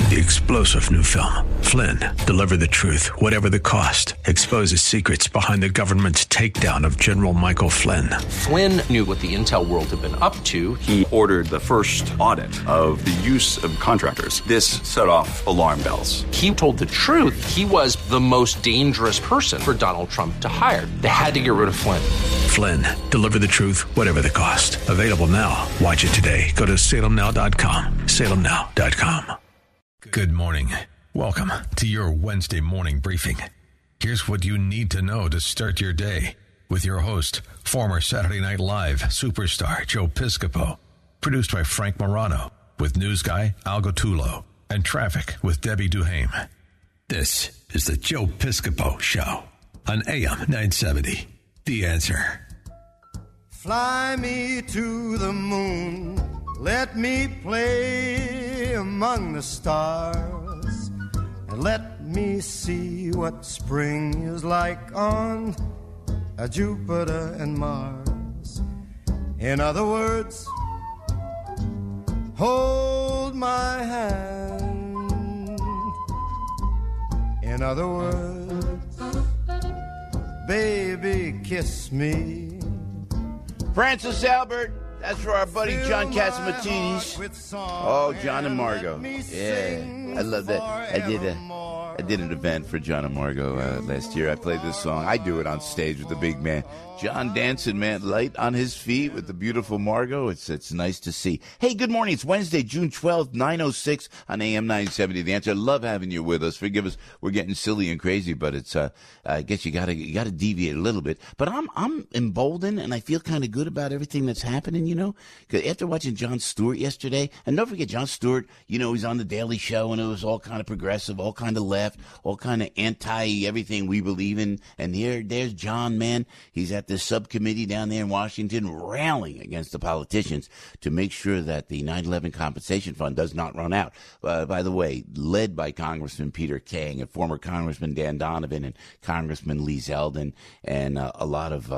The explosive new film, Flynn, deliver the truth, whatever the cost, exposes secrets behind the government's takedown of General Michael Flynn. Flynn knew what the intel world had been up to. He ordered the first audit of the use of contractors. This set off alarm bells. He told the truth. He was the most dangerous person for Donald Trump to hire. They had to get rid of Flynn. Flynn, deliver the truth, whatever the cost. Available now. Watch it today. Go to salemnow.com. salemnow.com. Good morning. Welcome to your Wednesday morning briefing. Here's what you need to know to start your day with your host, former Saturday Night Live superstar Joe Piscopo. Produced by Frank Morano with news guy Al Gottulo and traffic with Debbie Duhame. This is the Joe Piscopo Show on AM 970. The Answer. Fly me to the moon. Let me play among the stars, and let me see what spring is like on Jupiter and Mars. In other words, hold my hand. In other words, baby, kiss me. Francis Albert. That's for our buddy John Catsimatidis. Oh, John and Margot. Yeah, I love that. I did an event for John and Margot last year. I played this song. I do it on stage with the big man. John dancing, man, light on his feet with the beautiful Margot. It's nice to see. Hey, good morning. It's Wednesday, June 12th, 9:06 on AM 970. The Answer. I love having you with us. Forgive us, we're getting silly and crazy, but it's I guess you gotta deviate a little bit. But I'm emboldened and I feel kind of good about everything that's happening. You know, because after watching Jon Stewart yesterday, and don't forget Jon Stewart. You know, he's on the Daily Show and it was all kind of progressive, all kind of left, all kind of anti everything we believe in. And there's John, man. He's at this subcommittee down there in Washington rallying against the politicians to make sure that the 9/11 compensation fund does not run out. By the way, led by Congressman Peter King and former Congressman Dan Donovan and Congressman Lee Zeldin and a lot of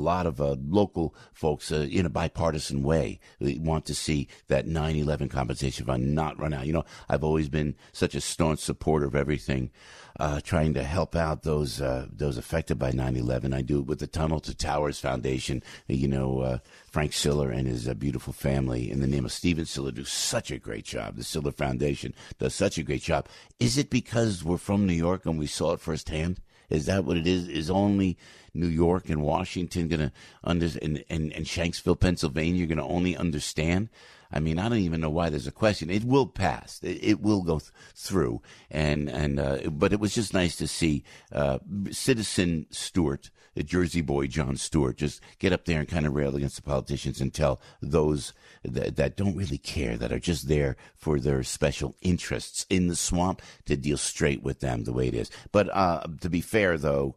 local folks in a bipartisan way. We want to see that 9/11 compensation fund not run out. You know, I've always been such a staunch supporter of everything trying to help out those affected by 9/11. I do it with the Tunnel to Towers Foundation. You know, Frank Siller and his beautiful family in the name of Steven Siller do such a great job. The Siller Foundation does such a great job. Is it because we're from New York and we saw it firsthand? Is that what it is? Is only New York and Washington going to understand, and Shanksville, Pennsylvania, going to only understand? I mean, I don't even know why there's a question. It will pass. It will go through. But it was just nice to see Citizen Stewart, the Jersey boy Jon Stewart, just get up there and kind of rail against the politicians and tell those that don't really care, that are just there for their special interests in the swamp, to deal straight with them the way it is. But to be fair, though,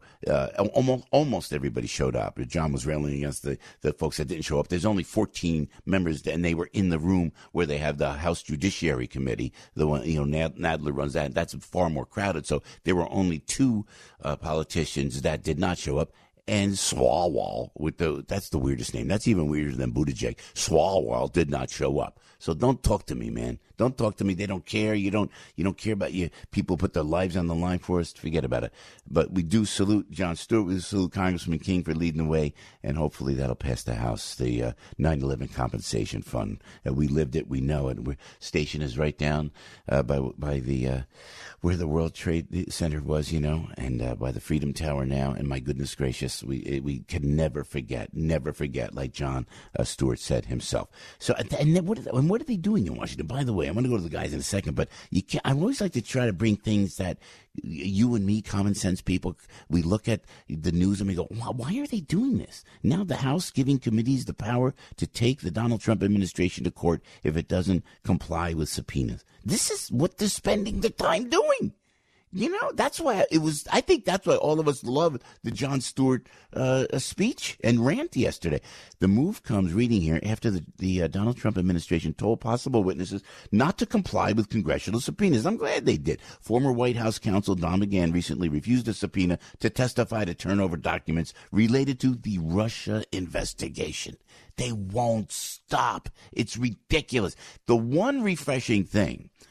almost everybody showed up. John was railing against the folks that didn't show up. There's only 14 members, and they were in the room where they have the House Judiciary Committee. The one, you know, Nadler runs that. That's far more crowded. So there were only two politicians that did not show up. And Swalwell, that's the weirdest name. That's even weirder than Buttigieg. Swalwell did not show up. So don't talk to me, man. Don't talk to me. They don't care. You don't care about you. People put their lives on the line for us. Forget about it. But we do salute Jon Stewart. We salute Congressman King for leading the way. And hopefully that'll pass the House, the 9/11 compensation fund. We lived it. We know it. Station is right down by the where the World Trade Center was, you know, and by the Freedom Tower now. And my goodness gracious, we can never forget, like Jon Stewart said himself. So, and what are they doing in Washington? By the way, I'm going to go to the guys in a second, but I always like to try to bring things that you and me, common sense people, we look at the news and we go, why are they doing this? Now the House giving committees the power to take the Donald Trump administration to court if it doesn't comply with subpoenas. This is what they're spending their time doing. You know, that's why I think that's why all of us loved the Jon Stewart speech and rant yesterday. The move comes, reading here, after the Donald Trump administration told possible witnesses not to comply with congressional subpoenas. I'm glad they did. Former White House counsel Don McGahn recently refused a subpoena to testify to turn over documents related to the Russia investigation. They won't stop. It's ridiculous. The one refreshing thing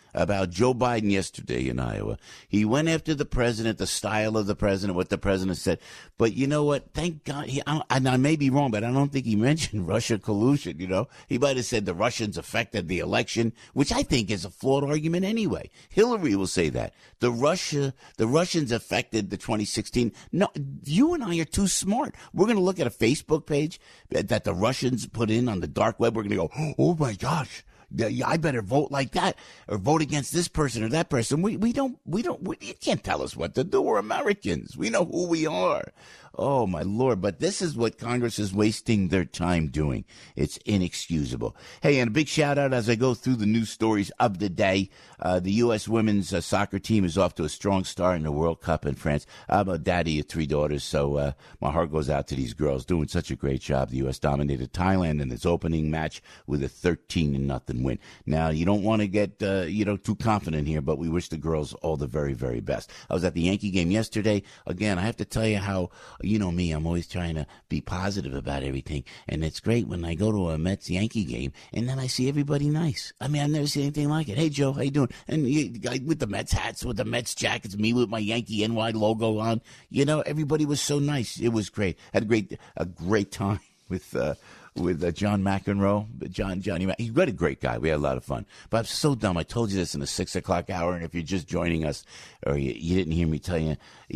about Joe Biden yesterday in Iowa. He went after the president, the style of the president, what the president said. But you know what? Thank God. And I may be wrong, but I don't think he mentioned Russia collusion. He might have said the Russians affected the election, which I think is a flawed argument anyway. Hillary will say that the Russians affected the 2016. No, you and I are too smart. We're going to look at a Facebook page that the Russians put in on the dark web. We're going to go, oh my gosh, I better vote like that or vote against this person or that person. You can't tell us what to do. We're Americans. We know who we are. Oh, my Lord. But this is what Congress is wasting their time doing. It's inexcusable. Hey, and a big shout out as I go through the news stories of the day. The U.S. women's soccer team is off to a strong start in the World Cup in France. I'm a daddy of 3 daughters, so my heart goes out to these girls doing such a great job. The U.S. dominated Thailand in its opening match with a 13-0 win. Now, you don't want to get too confident here, but we wish the girls all the very, very best. I was at the Yankee game yesterday. Again, I have to tell you how, you know me, I'm always trying to be positive about everything. And it's great when I go to a Mets-Yankee game, and then I see everybody nice. I mean, I've never seen anything like it. Hey, Joe, how you doing? And with the Mets hats, with the Mets jackets, me with my Yankee NY logo on. Everybody was so nice. It was great. Had a great time with John McEnroe. Johnny, he's a great guy. We had a lot of fun. But I'm so dumb. I told you this in the 6 o'clock hour, and if you're just joining us or you didn't hear me tell you,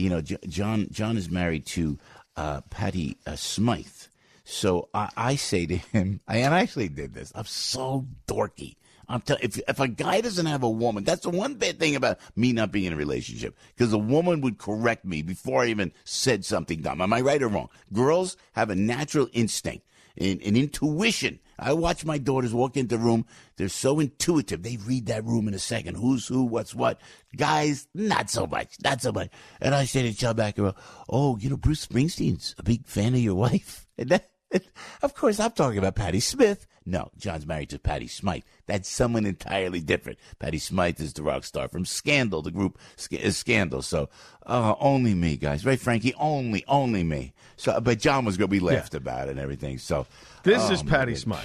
John is married to Patty Smythe. So I say to him, and I actually did this. I'm so dorky. I'm telling if a guy doesn't have a woman, that's the one bad thing about me not being in a relationship, because a woman would correct me before I even said something dumb. Am I right or wrong? Girls have a natural instinct, an intuition. I watch my daughters walk into the room. They're so intuitive. They read that room in a second. Who's who, what's what. Guys, not so much. And I say to John McEnroe, Bruce Springsteen's a big fan of your wife. And of course, I'm talking about Patti Smith. No, John's married to Patty Smythe. That's someone entirely different. Patty Smythe is the rock star from Scandal. The group is Scandal. So only me, guys. Right, Frankie? Only me. So, but John was good. We laughed about it and everything. So this is Patty Smythe.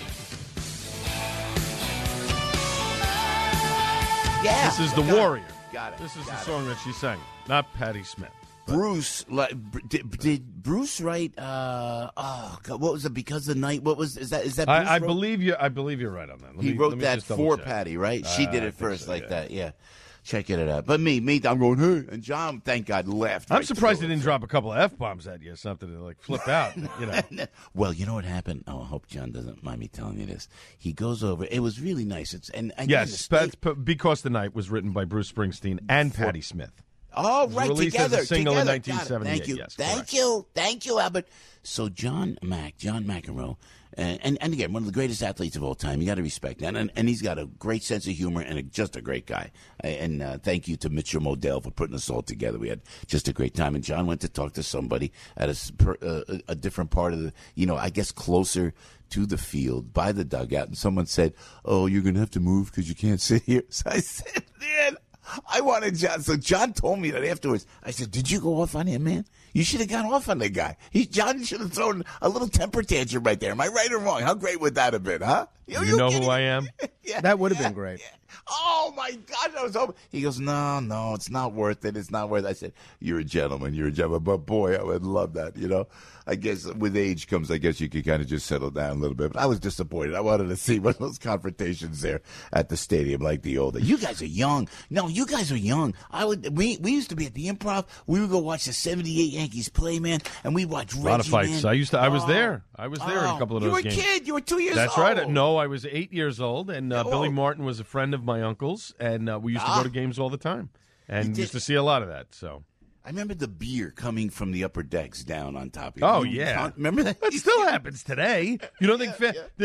Yeah. This is The Warrior. Got it. This is the song that she sang, not Patti Smith. Bruce, did Bruce write? What was it? Because the night. What was is that? Bruce I believe you. I believe you're right on that. He wrote that for Patty, right? She did it first, so, like that. Yeah, check it out. But me, I'm going, hey, and John, thank God, left. I'm surprised he didn't drop a couple of F-bombs at you or something to flip out. Well, you know what happened? Oh, I hope John doesn't mind me telling you this. He goes over. It was really nice. Yes, Because the Night was written by Bruce Springsteen and Patti Smith. Oh, right, released together. As a single together. in 1978. Thank you. Yes, Thank you, Albert. So John McEnroe, and again, one of the greatest athletes of all time. You got to respect that, and he's got a great sense of humor and just a great guy. And thank you to Mitchell Modell for putting us all together. We had just a great time. And John went to talk to somebody at a different part of the, I guess closer to the field by the dugout, and someone said, "Oh, you're going to have to move because you can't sit here." So I said, "Man, I wanted John." So John told me that afterwards. I said, "Did you go off on him, man? You should have gone off on the guy. John should have thrown a little temper tantrum right there. Am I right or wrong? How great would that have been, huh?" You know who I am? Yeah, that would have been great. Yeah. Oh, my God. I was hoping. He goes, no, it's not worth it. It's not worth it. I said, you're a gentleman. But, boy, I would love that, I guess with age comes, I guess you could kind of just settle down a little bit. But I was disappointed. I wanted to see one of those confrontations there at the stadium like the old days. You guys are young. No, you guys are young. We used to be at the Improv. We would go watch the 78 Yankees play, man, and we'd watch Reggie, a lot of fights. Man. I was there. I was there in a couple of those games. You were a kid. You were 2 years That's old. That's right. No, I was 8 years old, and Billy Martin was a friend of my uncle's, and we used to go to games all the time, and used to see a lot of that. So I remember the beer coming from the upper decks down on top of you. Oh, yeah. Remember that? That still happens today. You don't think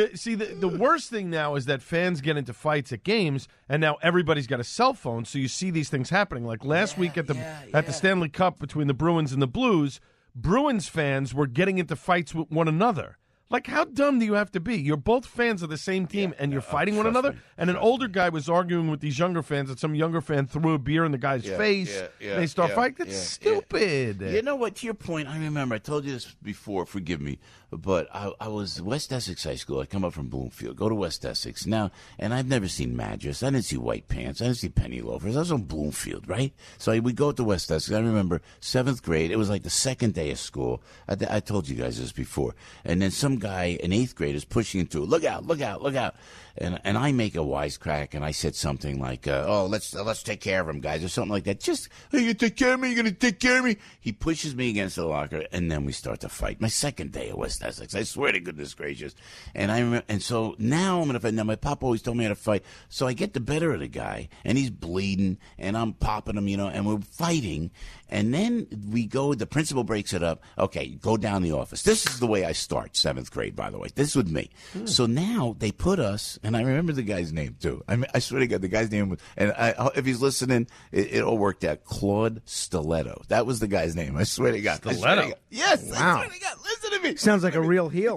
the worst thing now is that fans get into fights at games, and now everybody's got a cell phone, so you see these things happening. Like last week at the Stanley Cup between the Bruins and the Blues, Bruins fans were getting into fights with one another. Like, how dumb do you have to be? You're both fans of the same team, and you're fighting one trust another. me, And an trust older me. guy was arguing with these younger fans, and some younger fan threw a beer in the guy's face. And they start fighting. It's stupid. You know what? To your point, I remember I told you this before. Forgive me, but I was West Essex High School. I come up from Bloomfield, go to West Essex now, and I've never seen Madras. I didn't see white pants. I didn't see penny loafers. I was on Bloomfield, right? So we go to West Essex. I remember 7th grade. It was like the second day of school. I told you guys this before. And then some guy, an 8th grader, is pushing into it. Look out! Look out! Look out! And I make a wisecrack, and I said something like, "Oh, let's take care of him, guys," or something like that. Just, "Are you gonna take care of me? You gonna take care of me?" He pushes me against the locker, and then we start to fight. My second day at West Essex. I swear to goodness gracious. And I remember, and so now I'm gonna fight. Now my pop always told me how to fight, so I get the better of the guy, and he's bleeding, and I'm popping him, and we're fighting. And then we go, the principal breaks it up. Okay, go down the office. This is the way I start 7th grade, by the way. This is with me. So now they put us, and I remember the guy's name, too. I swear to God, the guy's name was, and if he's listening, it all worked out. Claude Stiletto. That was the guy's name. I swear to God. Stiletto? Yes, Wow. I swear to God. Listen to me. Sounds like a real heel.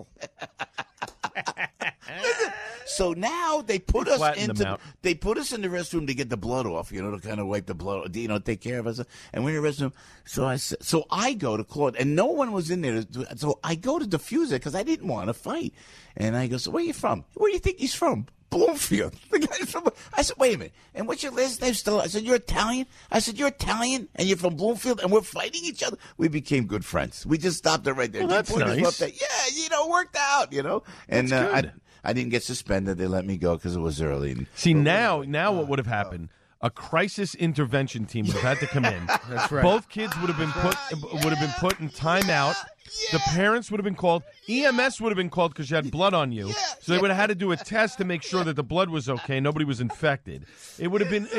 So now they put us flatten them out. they put us in the restroom to get the blood off, to kind of wipe the blood, take care of us. And we're in the restroom. So I go to Claude, and no one was in there. So I go to diffuse it because I didn't want to fight. And I go, "So where are you from? Where do you think he's from?" Bloomfield. The guy's from. I said, "Wait a minute. And what's your last name still?" I said, "You're Italian?" I said, "You're Italian and you're from Bloomfield and we're fighting each other." We became good friends. We just stopped it right there. Well, that's nice. Yeah, worked out, And That's good. I didn't get suspended. They let me go because it was early. See, now what would have happened? A crisis intervention team would have had to come in. That's right. Both kids would have been put in timeout. The parents would have been called. EMS would have been called because you had blood on you. So they would have had to do a test to make sure that the blood was okay. Nobody was infected. It would have been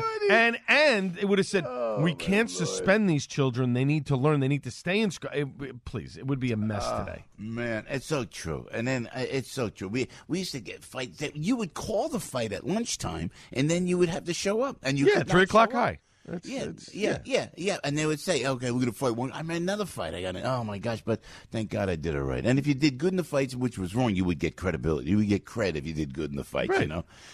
and it would have said, "We can't suspend these children. They need to learn. They need to stay in school." Please, it would be a mess today. Man, it's so true. And then it's so true. We used to get fights. You would call the fight at lunchtime, and then you would have to show up. And you could not 3 o'clock show up. high. Yeah. And they would say, "Okay, we're going to fight one." I mean, another fight. Oh my gosh, but thank God I did it right. And if you did good in the fights, which was wrong, you would get credibility. You would get credit if you did good in the fights, Right.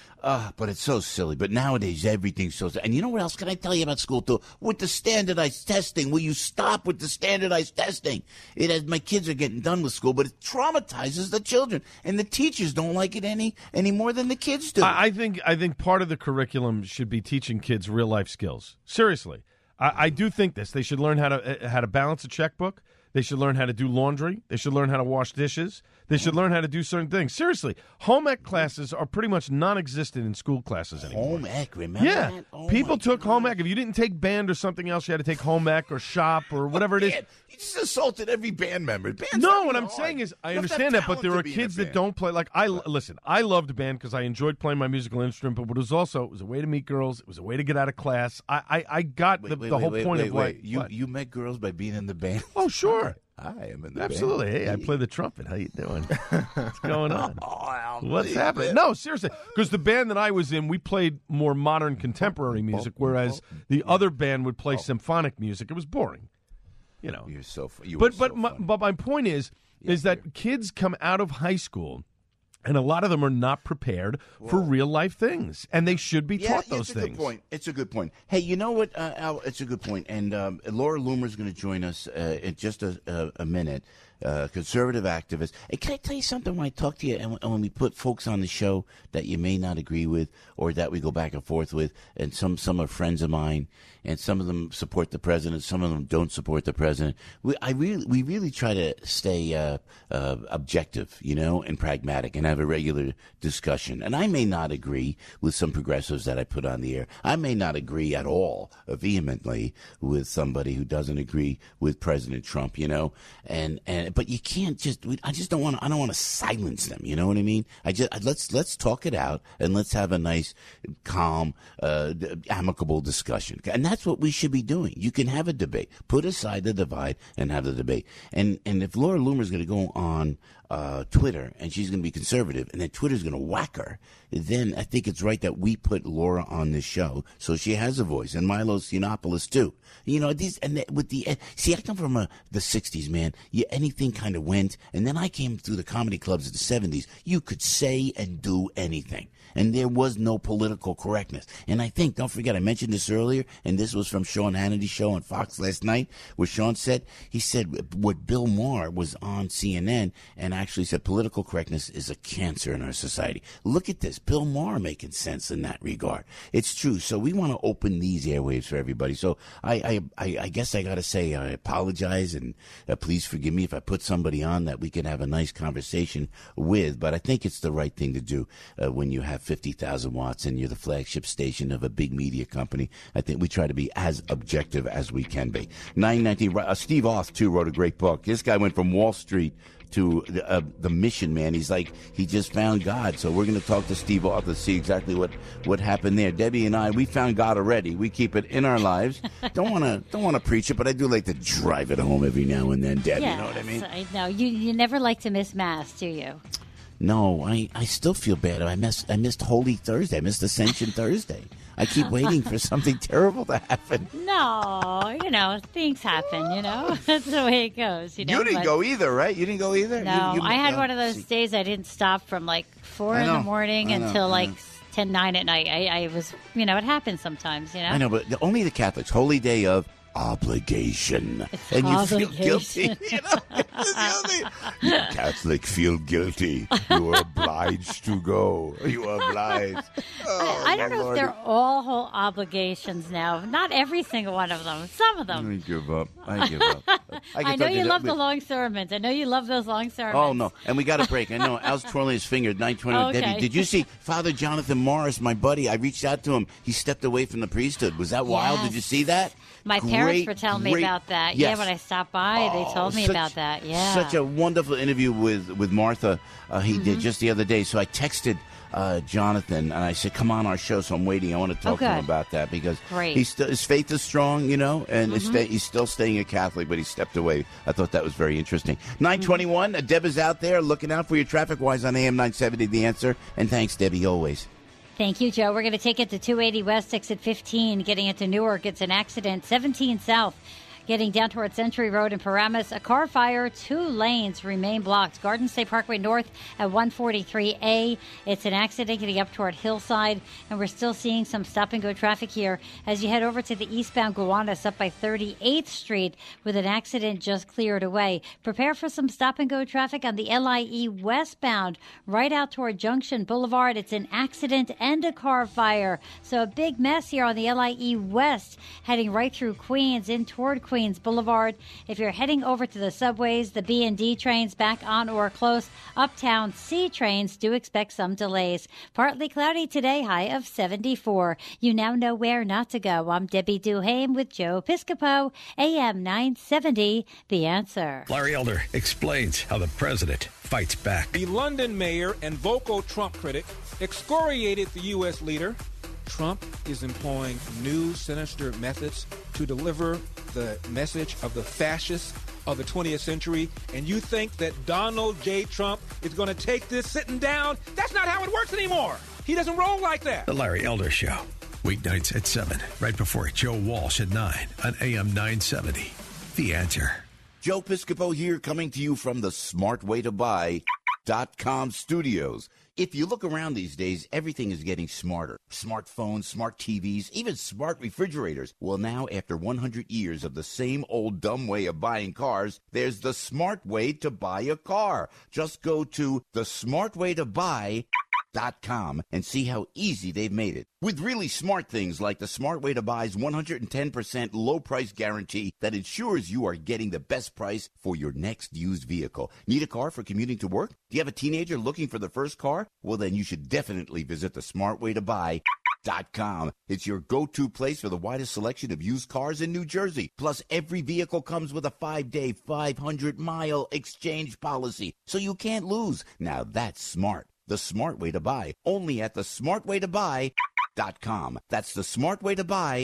But it's so silly. But nowadays, everything's so silly. And you know what else can I tell you about school, too? With the standardized testing, will you stop with the standardized testing? My kids are getting done with school, but it traumatizes the children. And the teachers don't like it any more than the kids do. I think part of the curriculum should be teaching kids real life skills. Seriously, I do think this. They should learn how to balance a checkbook. They should learn how to do laundry. They should learn how to wash dishes. They should learn how to do certain things. Seriously, home ec classes are pretty much non-existent in school classes anymore. Home ec, remember Yeah, that? Oh, people my took God. home ec. If you didn't take band or something else, you had to take home ec or shop or whatever it is. Man, you just assaulted every band member. Band's No, not what I'm hard. saying is, I You have to have understand that, but talent there to are be in a kids that band. don't play. Like listen, I loved band because I enjoyed playing my musical instrument, but it was a way to meet girls. It was a way to get out of class. I got the whole point of what. You met girls by being in the band? Oh, sure. I am in the Absolutely. band. Hey, I play the trumpet. How you doing? What's going on? Oh, What's happening? No, seriously. Because the band that I was in, we played more modern contemporary music, whereas the other band would play symphonic music. It was boring. You're so. But my point is that kids come out of high school, and a lot of them are not prepared for real life things, and they should be taught those it's a things. Good point. It's a good point. Hey, you know what, Al? It's a good point. And Laura Loomer is going to join us in just a minute. Conservative activist. Hey, can I tell you something when I talk to you and when we put folks on the show that you may not agree with or that we go back and forth with, and some are friends of mine, and some of them support the president, some of them don't support the president. We really try to stay objective, and pragmatic, and have a regular discussion. And I may not agree with some progressives that I put on the air. I may not agree at all vehemently with somebody who doesn't agree with President Trump, but you can't I don't want to silence them. You know what I mean? Let's talk it out and let's have a nice, calm, amicable discussion. And that's what we should be doing. You can have a debate. Put aside the divide and have the debate. And if Laura Loomer is going to go on Twitter, and she's going to be conservative, and then Twitter's going to whack her, then I think it's right that we put Laura on this show so she has a voice, and Milo Yiannopoulos too. You know, these and with the see, I come from the '60s, man. Anything kind of went, and then I came through the comedy clubs of the '70s. You could say and do anything, and there was no political correctness. And I think, don't forget, I mentioned this earlier, and this was from Sean Hannity's show on Fox last night, where Sean said what Bill Maher was on CNN and actually said political correctness is a cancer in our society. Look at this, Bill Maher making sense in that regard. It's true. So we want to open these airwaves for everybody. So I guess I got to say I apologize, and please forgive me if I put somebody on that we can have a nice conversation with. But I think it's the right thing to do when you have 50,000 watts and you're the flagship station of a big media company. I think we try to be as objective as we can be. 919. Steve Auth too wrote a great book. This guy went from Wall Street to the mission, man. He's like, he just found God. So we're going to talk to Steve Auth to see exactly what happened there. Debbie and I, we found God already. We keep it in our lives. Don't want to preach it, but I do like to drive it home every now and then, Debbie. Yes, you know what I mean? I know. You never like to miss Mass, do you? No, I still feel bad. I missed Holy Thursday. I missed Ascension Thursday. I keep waiting for something terrible to happen. No, things happen, That's the way it goes, You didn't go either, right? You didn't go either? No, I had one of those days I didn't stop from like 4 in the morning until like 10, 9 at night. I was, it happens sometimes, I know, but only the Catholics, holy day of obligation. And you feel guilty. You Catholic feel guilty. You are obliged to go. You are obliged. I don't know if they're all whole obligations now. Not every single one of them. Some of them. I give up. I know you love the long sermons. I know you love those long sermons. Oh, no. And we got a break. I know. Al's twirling his finger at 9:20. Okay. Debbie, did you see Father Jonathan Morris, my buddy? I reached out to him. He stepped away from the priesthood. Was that wild? Did you see that? My parents were telling me about that. Yes. Yeah, when I stopped by, they told me about that. Yeah. Such a wonderful interview with Martha he did just the other day. So I texted Jonathan, and I said, come on our show. So I'm waiting. I want to talk to him about that because his faith is strong, and he's still staying a Catholic, but he stepped away. I thought that was very interesting. 921, Deb is out there looking out for you traffic-wise on AM 970, The Answer. And thanks, Debbie, always. Thank you, Joe. We're going to take it to 280 West, exit 15, getting into Newark. It's an accident. 17 South, getting down toward Century Road in Paramus. A car fire, 2 lanes remain blocked. Garden State Parkway North at 143A. It's an accident getting up toward Hillside, and we're still seeing some stop-and-go traffic here as you head over to the eastbound Gowanus up by 38th Street with an accident just cleared away. Prepare for some stop-and-go traffic on the LIE westbound right out toward Junction Boulevard. It's an accident and a car fire, so a big mess here on the LIE West heading right through Queens in toward Queens Boulevard. If you're heading over to the subways, the B&D trains back on or close. Uptown C trains do expect some delays. Partly cloudy today, high of 74. You now know where not to go. I'm Debbie Duhame with Joe Piscopo, AM 970, The Answer. Larry Elder explains how the president fights back. The London mayor and vocal Trump critic excoriated the U.S. leader. Trump is employing new sinister methods to deliver the message of the fascists of the 20th century, and you think that Donald J. Trump is going to take this sitting down? That's not how it works anymore. He doesn't roll like that. The Larry Elder Show, weeknights at 7, right before Joe Walsh at 9 on AM 970. The Answer. Joe Piscopo here, coming to you from the smartwaytobuy.com studios. If you look around these days, everything is getting smarter. Smartphones, smart TVs, even smart refrigerators. Well, now, after 100 years of the same old dumb way of buying cars, there's the smart way to buy a car. Just go to thesmartwaytobuy.com and see how easy they've made it. With really smart things like the Smart Way to Buy's 110% low price guarantee that ensures you are getting the best price for your next used vehicle. Need a car for commuting to work? Do you have a teenager looking for the first car? Well, then you should definitely visit the smartwaytobuy.com. It's your go-to place for the widest selection of used cars in New Jersey. Plus, every vehicle comes with a 5-day, 500-mile exchange policy, so you can't lose. Now that's smart. The Smart Way to Buy, only at the smartwaytobuy.com. That's the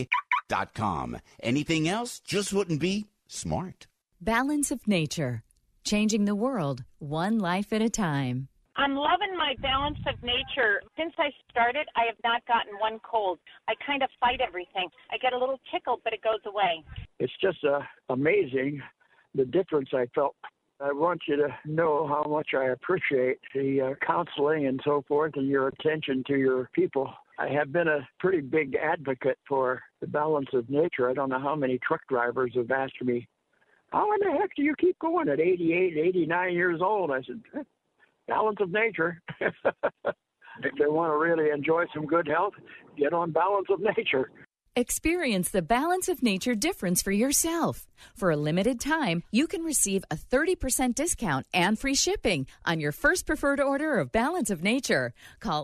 smartwaytobuy.com. Anything else just wouldn't be smart. Balance of nature. changing the world one life at a time. I'm loving my Balance of Nature. Since I started, I have not gotten one cold. I kind of fight everything. I get a little tickle, but it goes away. It's just amazing the difference I felt. I want you to know how much I appreciate the counseling and so forth and your attention to your people. I have been a pretty big advocate for the Balance of Nature. I don't know how many truck drivers have asked me, how in the heck do you keep going at 88, 89 years old? I said, Balance of Nature. If they want to really enjoy some good health, get on Balance of Nature. Experience the Balance of Nature difference for yourself. For a limited time, you can receive a 30% discount and free shipping on your first preferred order of Balance of Nature. Call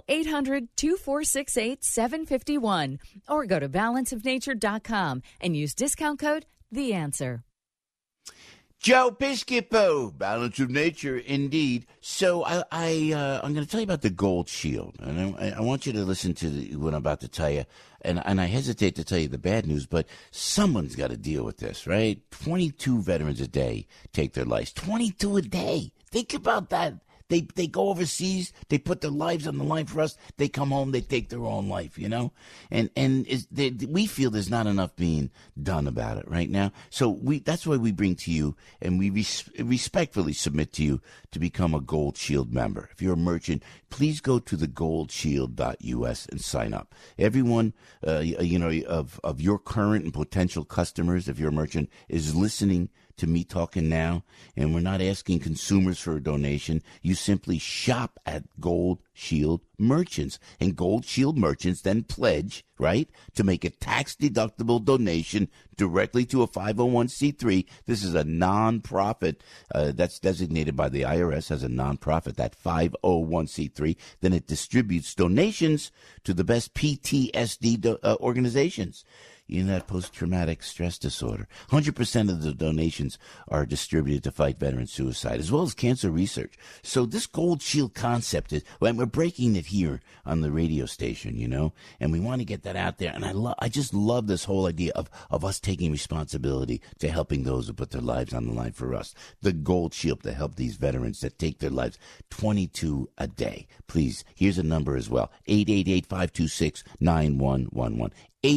800-2468-751 or go to balanceofnature.com and use discount code The Answer. Joe Piscopo, Balance of Nature, indeed. So I'm going to tell you about the Gold Shield, and I want you to listen to what I'm about to tell you. And I hesitate to tell you the bad news, but someone's got to deal with this, right? 22 veterans a day take their lives. 22 a day. Think about that. They go overseas, they put their lives on the line for us, they come home, they take their own life, you know? And we feel there's not enough being done about it right now. So that's why we bring to you, and we respectfully submit to you to become a Gold Shield member. If you're a merchant, please go to thegoldshield.us and sign up. Everyone, of your current and potential customers, if you're a merchant, is listening to me talking now, and we're not asking consumers for a donation. You simply shop at Gold Shield merchants, and Gold Shield merchants then pledge, right, to make a tax-deductible donation directly to a 501c3. This is a non-profit that's designated by the IRS as a non-profit, that 501c3. Then it distributes donations to the best PTSD organizations. That post-traumatic stress disorder. 100% of the donations are distributed to fight veteran suicide, as well as cancer research. So this Gold Shield concept is, well, we're breaking it here on the radio station, and we want to get that out there. And I just love this whole idea of us taking responsibility to helping those who put their lives on the line for us. The Gold Shield to help these veterans that take their lives, 22 a day. Please, here's a number as well, 888-526-9111.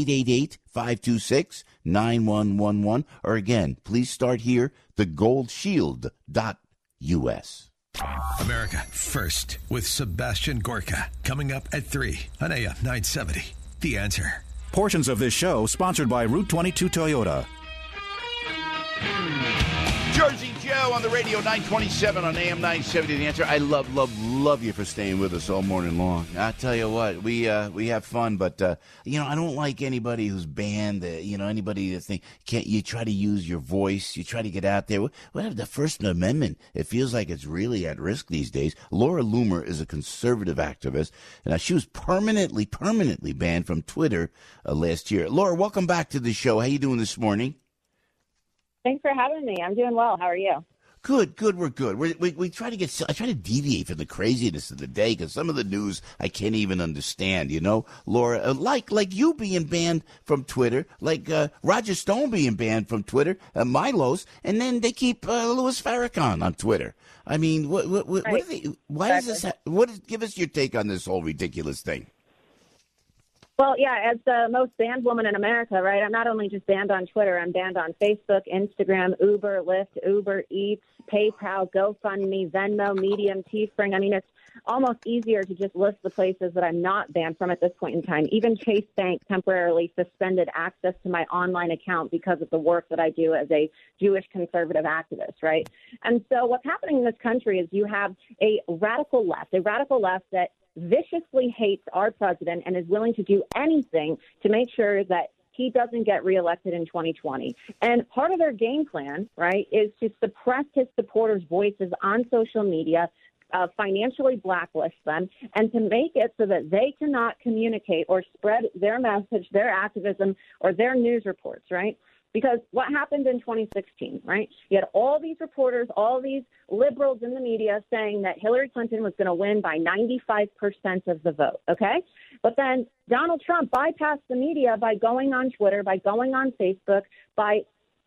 888-526-9111. Or again, please start here, thegoldshield.us. America First with Sebastian Gorka. Coming up at 3 on AM 970. The Answer. Portions of this show sponsored by Route 22 Toyota. Jersey Joe on the radio, 927 on AM 970. The Answer. I love you for staying with us all morning long. I tell you what, we have fun, but I don't like anybody who's banned. Anybody that think you try to use your voice, you try to get out there. What the First Amendment? It feels like it's really at risk these days. Laura Loomer is a conservative activist, and she was permanently banned from Twitter last year. Laura, welcome back to the show. How you doing this morning? Thanks for having me. I'm doing well. How are you? Good. We're good. We try to I try to deviate from the craziness of the day because some of the news I can't even understand. Laura, like you being banned from Twitter, like Roger Stone being banned from Twitter, Milos, and then they keep Louis Farrakhan on Twitter. I mean, what are they? Why exactly. Is this? Give us your take on this whole ridiculous thing. Well, yeah, as the most banned woman in America, right, I'm not only just banned on Twitter, I'm banned on Facebook, Instagram, Uber, Lyft, Uber Eats, PayPal, GoFundMe, Venmo, Medium, Teespring. I mean, it's almost easier to just list the places that I'm not banned from at this point in time. Even Chase Bank temporarily suspended access to my online account because of the work that I do as a Jewish conservative activist, right? And so what's happening in this country is you have a radical left that viciously hates our president and is willing to do anything to make sure that he doesn't get reelected in 2020. And part of their game plan, right, is to suppress his supporters' voices on social media, financially blacklist them, and to make it so that they cannot communicate or spread their message, their activism, or their news reports, right? Because what happened in 2016, right? You had all these reporters, all these liberals in the media saying that Hillary Clinton was going to win by 95% of the vote, okay? But then Donald Trump bypassed the media by going on Twitter, by going on Facebook, by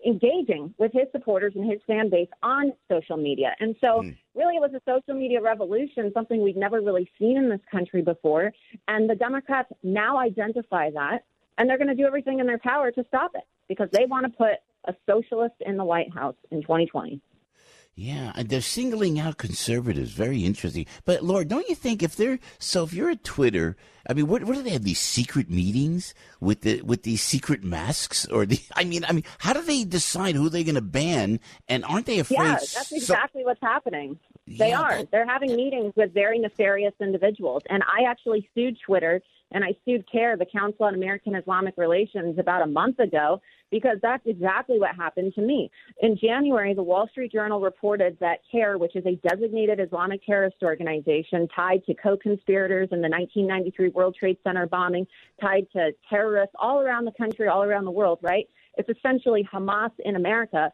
engaging with his supporters and his fan base on social media. And so really it was a social media revolution, something we've never really seen in this country before. And the Democrats now identify that, and they're going to do everything in their power to stop it because they want to put a socialist in the White House in 2020. Yeah, and they're singling out conservatives. Very interesting. But, Laura, don't you think if you're at Twitter, I mean, what do they have, these secret meetings with these secret masks? Or how do they decide who they're going to ban? And aren't they afraid? Yeah, that's exactly what's happening. They are. They're having meetings with very nefarious individuals. And I actually sued Twitter, and I sued CAIR, the Council on American Islamic Relations, about a month ago, because that's exactly what happened to me. In January, the Wall Street Journal reported that CAIR, which is a designated Islamic terrorist organization tied to co-conspirators in the 1993 World Trade Center bombing, tied to terrorists all around the country, all around the world, right? It's essentially Hamas in America.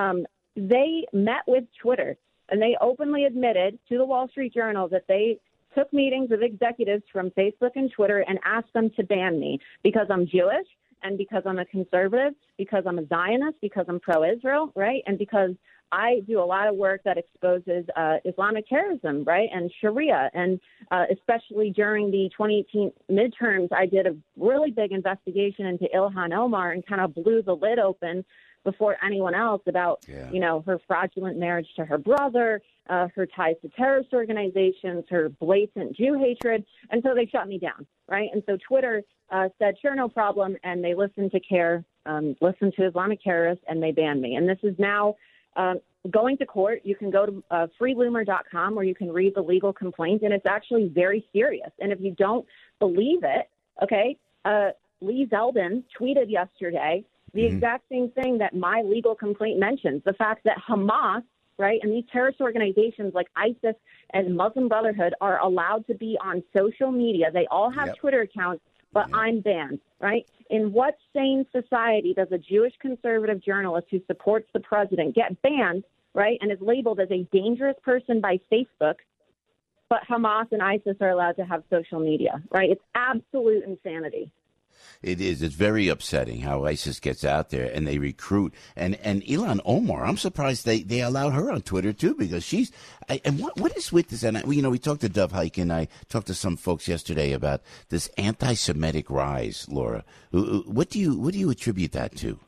They met with Twitter, and they openly admitted to the Wall Street Journal that they took meetings with executives from Facebook and Twitter and asked them to ban me because I'm Jewish and because I'm a conservative, because I'm a Zionist, because I'm pro-Israel, right? And because I do a lot of work that exposes Islamic terrorism, right, and Sharia. And especially during the 2018 midterms, I did a really big investigation into Ilhan Omar and kind of blew the lid open before anyone else about, her fraudulent marriage to her brother, her ties to terrorist organizations, her blatant Jew hatred. And so they shut me down, right? And so Twitter said, sure, no problem. And they listened to CAIR, listened to Islamic terrorists, and they banned me. And this is now going to court. You can go to freeloomer.com where you can read the legal complaint, and it's actually very serious. And if you don't believe it, okay, Lee Zeldin tweeted yesterday the exact same thing that my legal complaint mentions, the fact that Hamas, right, and these terrorist organizations like ISIS and Muslim Brotherhood are allowed to be on social media. They all have Twitter accounts, but I'm banned, right? In what sane society does a Jewish conservative journalist who supports the president get banned, right, and is labeled as a dangerous person by Facebook, but Hamas and ISIS are allowed to have social media, right? It's absolute insanity. It is. It's very upsetting how ISIS gets out there and they recruit. And Ilhan Omar, I'm surprised they allowed her on Twitter, too, because she's – and what is with this? And, we talked to Dov Hike and I talked to some folks yesterday about this anti-Semitic rise, Laura. What do you attribute that to?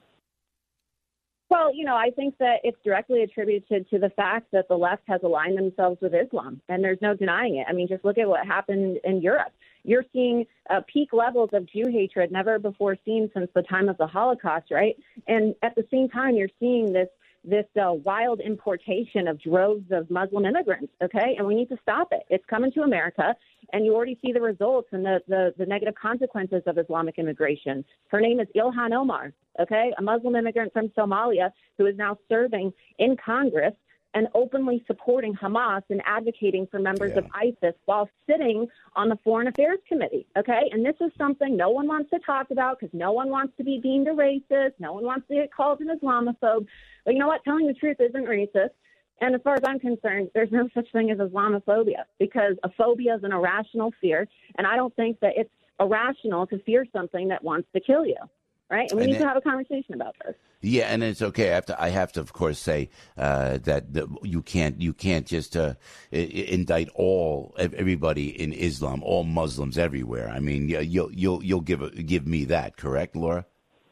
Well, I think that it's directly attributed to the fact that the left has aligned themselves with Islam, and there's no denying it. I mean, just look at what happened in Europe. You're seeing peak levels of Jew hatred never before seen since the time of the Holocaust, right? And at the same time, you're seeing this wild importation of droves of Muslim immigrants, okay? And we need to stop it. It's coming to America, and you already see the results and the negative consequences of Islamic immigration. Her name is Ilhan Omar, okay? A Muslim immigrant from Somalia who is now serving in Congress and openly supporting Hamas and advocating for members of ISIS while sitting on the Foreign Affairs Committee, okay? And this is something no one wants to talk about because no one wants to be deemed a racist. No one wants to get called an Islamophobe. But you know what? Telling the truth isn't racist. And as far as I'm concerned, there's no such thing as Islamophobia because a phobia is an irrational fear, and I don't think that it's irrational to fear something that wants to kill you. Right, and we need to have a conversation about this. Yeah, and it's okay. I have to, of course, say that you can't just indict everybody in Islam, all Muslims everywhere. I mean, you'll give me that, correct, Laura?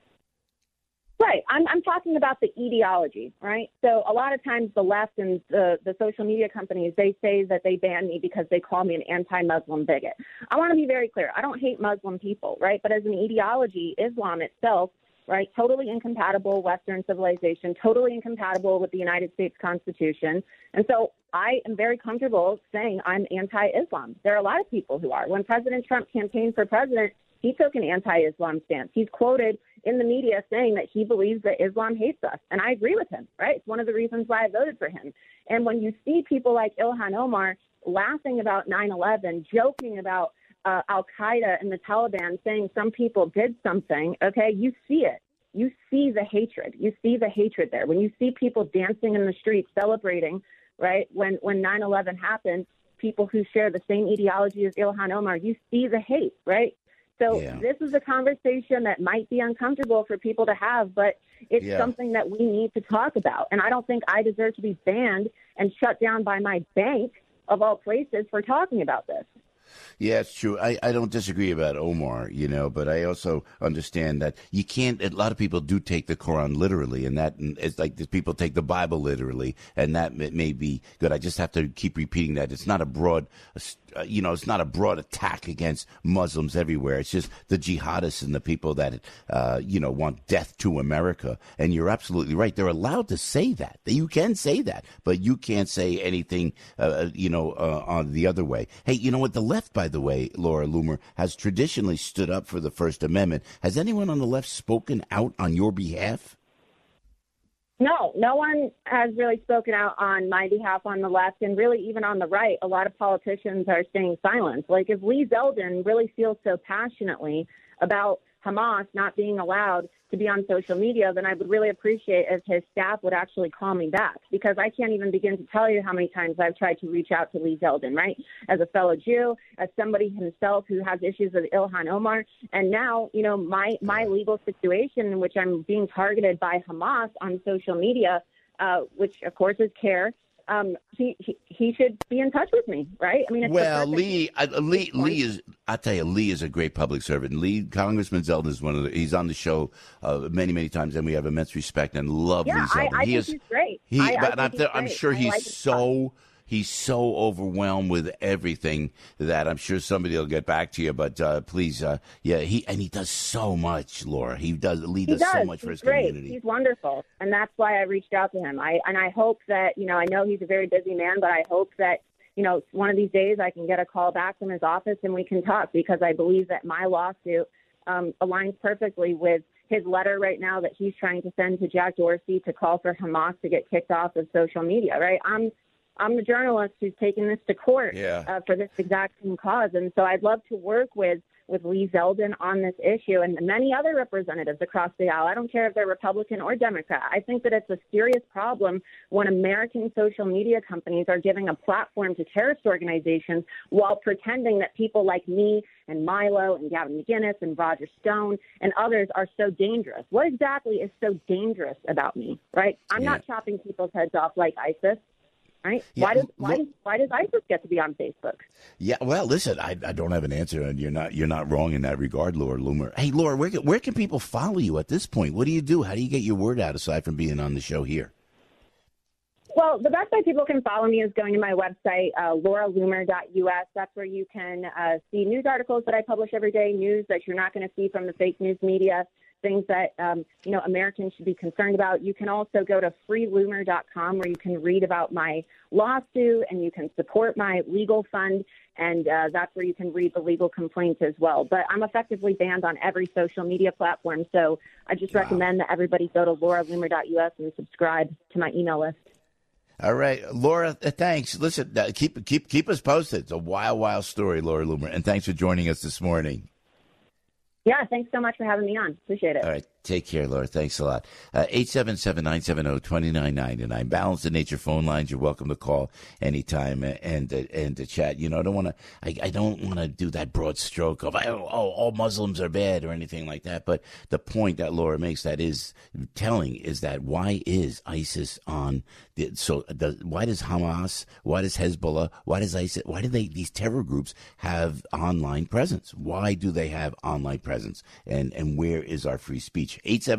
Right. I'm talking about the ideology, right? So a lot of times the left and the social media companies, they say that they ban me because they call me an anti-Muslim bigot. I want to be very clear. I don't hate Muslim people, right? But as an ideology, Islam itself, right, totally incompatible with Western civilization, totally incompatible with the United States Constitution. And so I am very comfortable saying I'm anti-Islam. There are a lot of people who are. When President Trump campaigned for president, he took an anti-Islam stance. He's quoted in the media saying that he believes that Islam hates us. And I agree with him, right? It's one of the reasons why I voted for him. And when you see people like Ilhan Omar laughing about 9/11, joking about al-Qaeda and the Taliban, saying some people did something, okay, you see it. You see the hatred. You see the hatred there. When you see people dancing in the streets, celebrating, right, when 9/11 happened, people who share the same ideology as Ilhan Omar, you see the hate, right? So this is a conversation that might be uncomfortable for people to have, but It's something that we need to talk about. And I don't think I deserve to be banned and shut down by my bank, of all places, for talking about this. Yeah, it's true. I don't disagree about Omar, but I also understand that you can't. A lot of people do take the Quran literally, and that it's like people take the Bible literally, and that may be good. I just have to keep repeating that it's not a broad, it's not a broad attack against Muslims everywhere. It's just the jihadists and the people that want death to America. And you're absolutely right. They're allowed to say that. You can say that, but you can't say anything, on the other way. Hey, you know what? The left, by the way, Laura Loomer, has traditionally stood up for the First Amendment. Has anyone on the left spoken out on your behalf? No one has really spoken out on my behalf on the left, and really even on the right. A lot of politicians are staying silent. Like, if Lee Zeldin really feels so passionately about Hamas not being allowed to be on social media, then I would really appreciate if his staff would actually call me back, because I can't even begin to tell you how many times I've tried to reach out to Lee Zeldin, right? As a fellow Jew, as somebody himself who has issues with Ilhan Omar, and now, my legal situation in which I'm being targeted by Hamas on social media, which of course is CARE. He should be in touch with me, right? I mean, Lee is. I tell you, Lee is a great public servant. Congressman Zeldin is he's on the show many times, and we have immense respect and love Lee Zeldin. I think he's great. I'm sure he's so overwhelmed with everything that I'm sure somebody will get back to you. But please, he does so much, Laura. Lee does so much for his community. He's wonderful, and that's why I reached out to him. I hope that I know he's a very busy man, but I hope that one of these days I can get a call back from his office and we can talk, because I believe that my lawsuit aligns perfectly with his letter right now that he's trying to send to Jack Dorsey to call for Hamas to get kicked off of social media. Right? I'm the journalist who's taking this to court for this exact same cause. And so I'd love to work with Lee Zeldin on this issue and many other representatives across the aisle. I don't care if they're Republican or Democrat. I think that it's a serious problem when American social media companies are giving a platform to terrorist organizations while pretending that people like me and Milo and Gavin McInnes and Roger Stone and others are so dangerous. What exactly is so dangerous about me, right? I'm not chopping people's heads off like ISIS. Right? Yeah. Why does ISIS get to be on Facebook? Yeah, well, listen, I don't have an answer, and you're not wrong in that regard, Laura Loomer. Hey, Laura, where can people follow you at this point? What do you do? How do you get your word out aside from being on the show here? Well, the best way people can follow me is going to my website, lauraloomer.us. That's where you can see news articles that I publish every day, news that you're not going to see from the fake news media, things that, Americans should be concerned about. You can also go to freeloomer.com where you can read about my lawsuit and you can support my legal fund. And that's where you can read the legal complaints as well. But I'm effectively banned on every social media platform. So I just recommend that everybody go to lauraloomer.us and subscribe to my email list. All right, Laura, thanks. Listen, keep us posted. It's a wild story, Laura Loomer. And thanks for joining us this morning. Yeah, thanks so much for having me on. Appreciate it. All right. Take care, Laura. Thanks a lot. 877-970-2999. Balanced in Nature phone lines. You're welcome to call anytime and to chat. I don't want to do that broad stroke of all Muslims are bad or anything like that. But the point that Laura makes that is telling is that why is ISIS on why does Hamas, why does Hezbollah, why does ISIS, why do these terror groups have online presence? Why do they have online presence? And where is our free speech?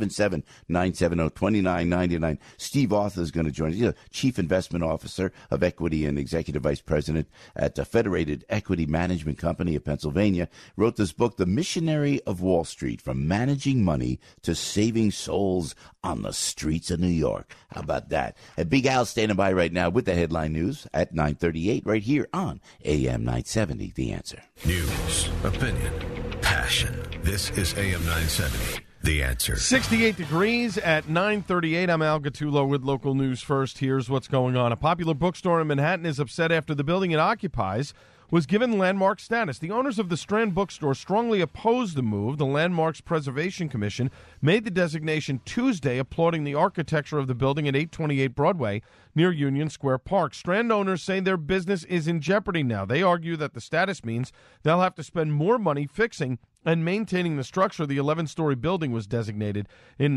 877-970-2999. Steve Arthur is going to join us. He's a Chief Investment Officer of Equity and Executive Vice President at the Federated Equity Management Company of Pennsylvania. Wrote this book, The Missionary of Wall Street, From Managing Money to Saving Souls on the Streets of New York. How about that? And Big Al standing by right now with the headline news at 9:38 right here on AM 970, The Answer. News, opinion, passion. This is AM 970. The Answer. 68 degrees at 9:38. I'm Al Gattulo with local news first. Here's what's going on. A popular bookstore in Manhattan is upset after the building it occupies was given landmark status. The owners of the Strand bookstore strongly opposed the move. The Landmarks Preservation Commission made the designation Tuesday, applauding the architecture of the building at 828 Broadway near Union Square Park. Strand owners say their business is in jeopardy now. They argue that the status means they'll have to spend more money fixing and maintaining the structure. The 11-story building was designed in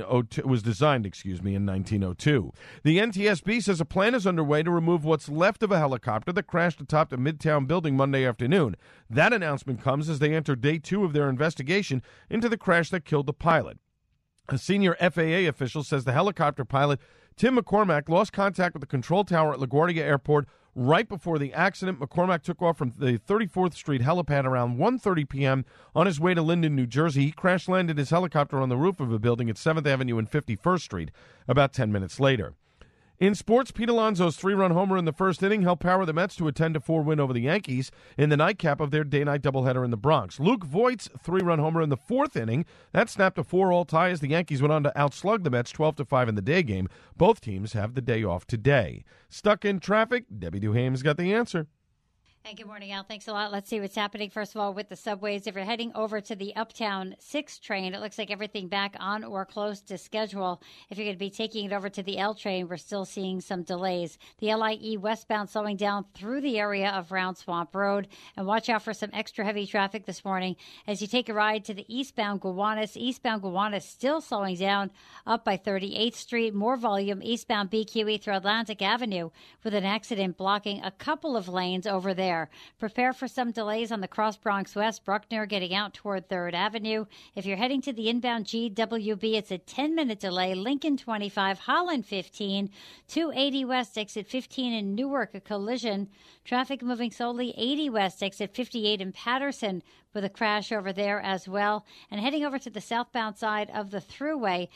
1902. The NTSB says a plan is underway to remove what's left of a helicopter that crashed atop a Midtown building Monday afternoon. That announcement comes as they enter day 2 of their investigation into the crash that killed the pilot. A senior FAA official says the helicopter pilot, Tim McCormack, lost contact with the control tower at LaGuardia Airport right before the accident. McCormack took off from the 34th Street helipad around 1:30 p.m. on his way to Linden, New Jersey. He crash-landed his helicopter on the roof of a building at 7th Avenue and 51st Street about 10 minutes later. In sports, Pete Alonso's 3-run homer in the first inning helped power the Mets to a 10-4 win over the Yankees in the nightcap of their day-night doubleheader in the Bronx. Luke Voigt's 3-run homer in the fourth inning, that snapped a 4-all tie as the Yankees went on to outslug the Mets 12-5 in the day game. Both teams have the day off today. Stuck in traffic? Debbie Duhame's got the answer. Hey, good morning, Al. Thanks a lot. Let's see what's happening, first of all, with the subways. If you're heading over to the Uptown 6 train, it looks like everything back on or close to schedule. If you're going to be taking it over to the L train, we're still seeing some delays. The LIE westbound slowing down through the area of Round Swamp Road. And watch out for some extra heavy traffic this morning as you take a ride to the eastbound Gowanus. Eastbound Gowanus still slowing down up by 38th Street. More volume eastbound BQE through Atlantic Avenue with an accident blocking a couple of lanes over there. Prepare for some delays on the Cross Bronx West, Bruckner getting out toward 3rd Avenue. If you're heading to the inbound GWB, it's a 10-minute delay. Lincoln 25, Holland 15, 280 West, exit 15 in Newark, a collision. Traffic moving slowly, 80 West, exit 58 in Patterson with a crash over there as well. And heading over to the southbound side of the thruway,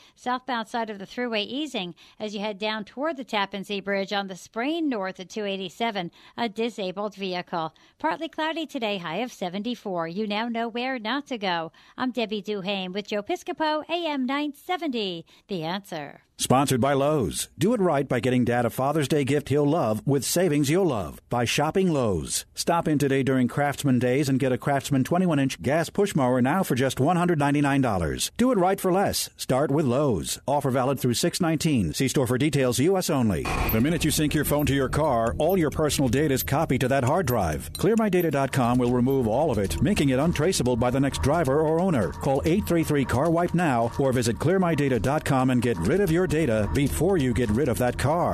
easing as you head down toward the Tappan Zee Bridge on the Sprain North at 287, a disabled vehicle. Partly cloudy today, high of 74. You now know where not to go. I'm Debbie Duhame with Joe Piscopo, AM 970. The Answer. Sponsored by Lowe's. Do it right by getting Dad a Father's Day gift he'll love with savings you'll love by shopping Lowe's. Stop in today during Craftsman Days and get a Craftsman 21-inch gas push mower now for just $199. Do it right for less. Start with Lowe's. Offer valid through 6/19. See store for details. U.S. only. The minute you sync your phone to your car, all your personal data is copied to that hard drive. ClearMyData.com will remove all of it, making it untraceable by the next driver or owner. Call 833-CAR-WIPE now or visit ClearMyData.com and get rid of your data before you get rid of that car.